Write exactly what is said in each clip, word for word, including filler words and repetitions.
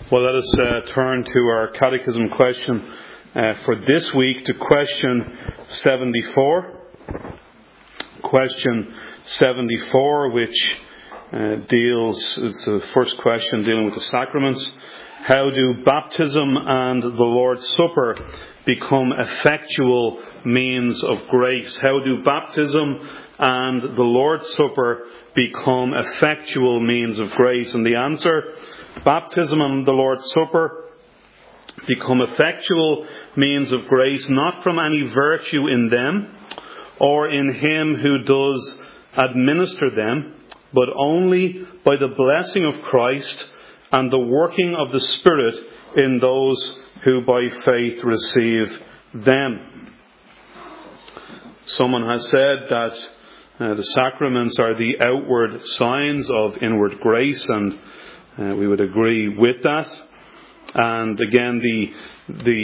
Well, let us uh, turn to our catechism question uh, for this week to question seventy-four. Question seventy-four, which uh, deals, is the first question dealing with the sacraments. How do baptism and the Lord's Supper become effectual means of grace? How do baptism and the Lord's Supper become effectual means of grace? And the answer: baptism and the Lord's Supper become effectual means of grace, not from any virtue in them or in him who does administer them, but only by the blessing of Christ and the working of the Spirit in those who by faith receive them. Someone has said that uh, the sacraments are the outward signs of inward grace, and Uh, we would agree with that. And again, the the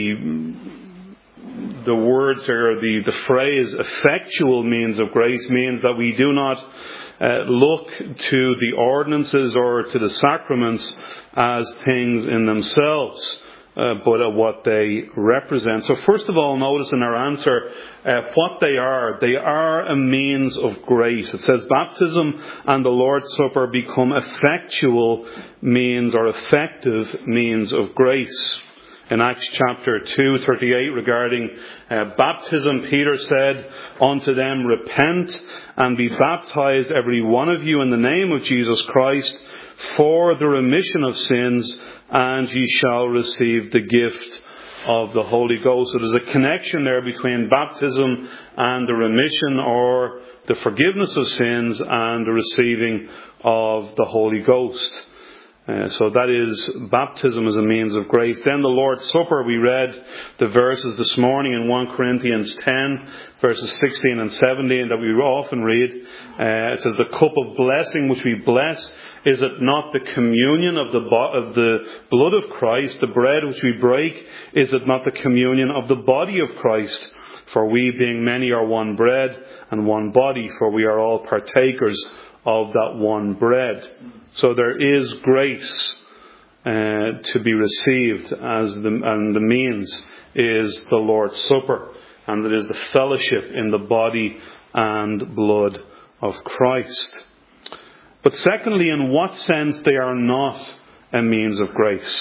the words here, the, the phrase effectual means of grace, means that we do not uh, look to the ordinances or to the sacraments as things in themselves, uh, but at what they represent. So first of all, notice in our answer uh, what they are. They are a means of grace. It says baptism and the Lord's Supper become effectual means or effective means of grace. In Acts chapter two, thirty-eight, regarding uh, baptism, Peter said unto them, "Repent and be baptized every one of you in the name of Jesus Christ for the remission of sins, and ye shall receive the gift of the Holy Ghost." So there's a connection there between baptism and the remission or the forgiveness of sins and the receiving of the Holy Ghost. Uh, so that is baptism as a means of grace. Then the Lord's Supper, we read the verses this morning in First Corinthians ten, verses sixteen and seventeen, that we often read. Uh, it says, "The cup of blessing which we bless, is it not the communion of the bo- of the blood of Christ? The bread which we break, is it not the communion of the body of Christ? For we, being many, are one bread and one body, for we are all partakers of that one bread." So there is grace uh, to be received, as the, and the means is the Lord's Supper, and it is the fellowship in the body and blood of Christ. But secondly, in what sense they are not a means of grace?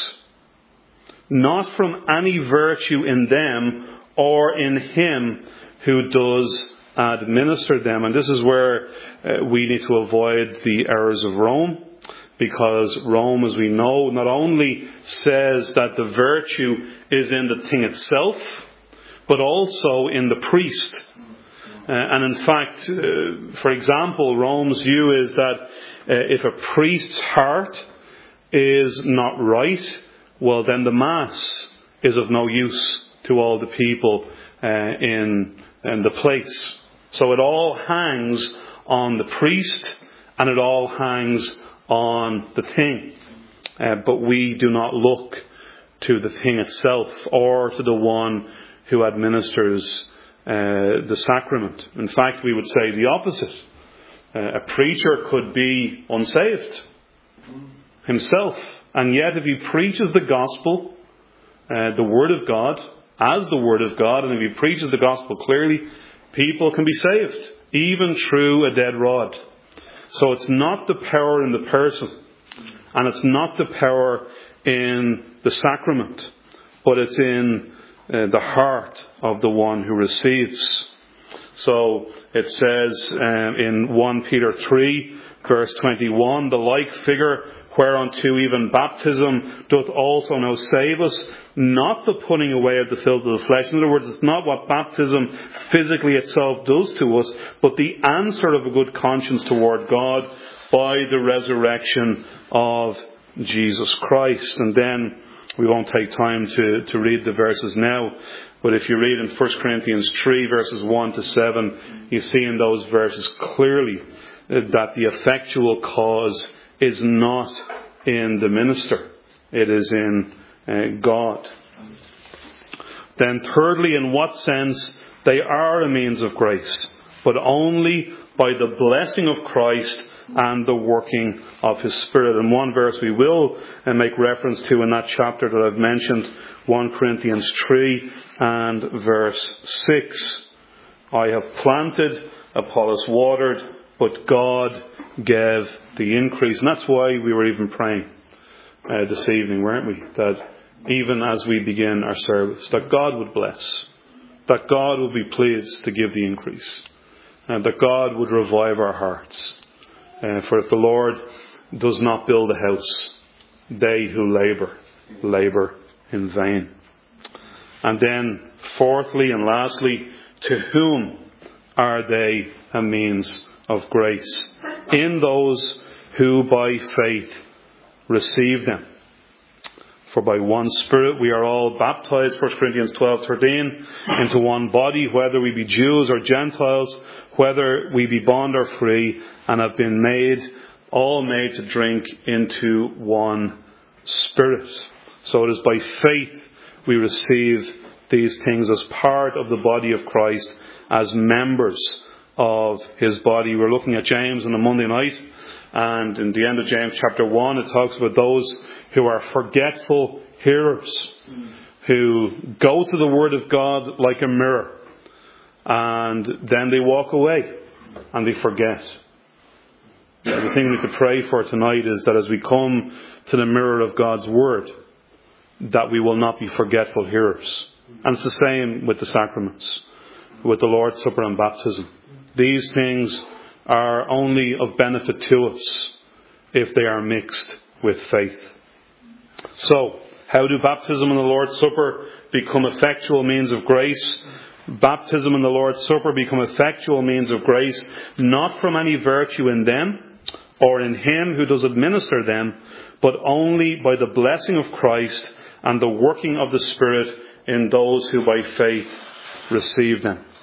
Not from any virtue in them or in him who does administer them. And this is where uh, we need to avoid the errors of Rome, because Rome, as we know, not only says that the virtue is in the thing itself, but also in the priest. Uh, and in fact, uh, for example, Rome's view is that uh, if a priest's heart is not right, well, then the Mass is of no use to all the people uh, in, in the place. So it all hangs on the priest, and it all hangs on the thing. Uh, but we do not look to the thing itself or to the one who administers uh, the sacrament. In fact, we would say the opposite. Uh, a preacher could be unsaved himself, and yet if he preaches the gospel, uh, the Word of God, as the Word of God, and if he preaches the gospel clearly, people can be saved, even through a dead rod. So it's not the power in the person, and it's not the power in the sacrament, but it's in uh, the heart of the one who receives. So it says um, in First Peter three, verse twenty-one, "The like figure whereunto even baptism doth also now save us, not the putting away of the filth of the flesh." In other words, it's not what baptism physically itself does to us, but the answer of a good conscience toward God by the resurrection of Jesus Christ. And then we won't take time to, to read the verses now, but if you read in First Corinthians three, verses one to seven, you see in those verses clearly that the effectual cause is not in the minister. It is in uh, God. Then thirdly, in what sense they are a means of grace, but only by the blessing of Christ and the working of His Spirit. And one verse we will uh, make reference to in that chapter that I've mentioned, First Corinthians three and verse six. I have planted, Apollos watered, but God gave the increase. And that's why we were even praying uh, this evening, weren't we? That even as we begin our service, that God would bless, that God would be pleased to give the increase, and that God would revive our hearts. Uh, for if the Lord does not build a house, they who labour, labour in vain. And then, fourthly and lastly, to whom are they a means of grace? In those who by faith receive them. For by one Spirit we are all baptized, First Corinthians twelve thirteen, into one body, whether we be Jews or Gentiles, whether we be bond or free, and have been made, all made to drink into one Spirit. So it is by faith we receive these things as part of the body of Christ, as members of His body. We're looking at James on a Monday night, and in the end of James chapter one, it talks about those who are forgetful hearers, who go to the Word of God like a mirror, and then they walk away and they forget. The thing we could pray for tonight is that as we come to the mirror of God's Word, that we will not be forgetful hearers. And it's the same with the sacraments, with the Lord's Supper and baptism. These things are only of benefit to us if they are mixed with faith. So, how do baptism and the Lord's Supper become effectual means of grace? Baptism and the Lord's Supper become effectual means of grace, not from any virtue in them or in Him who does administer them, but only by the blessing of Christ and the working of the Spirit in those who by faith receive them.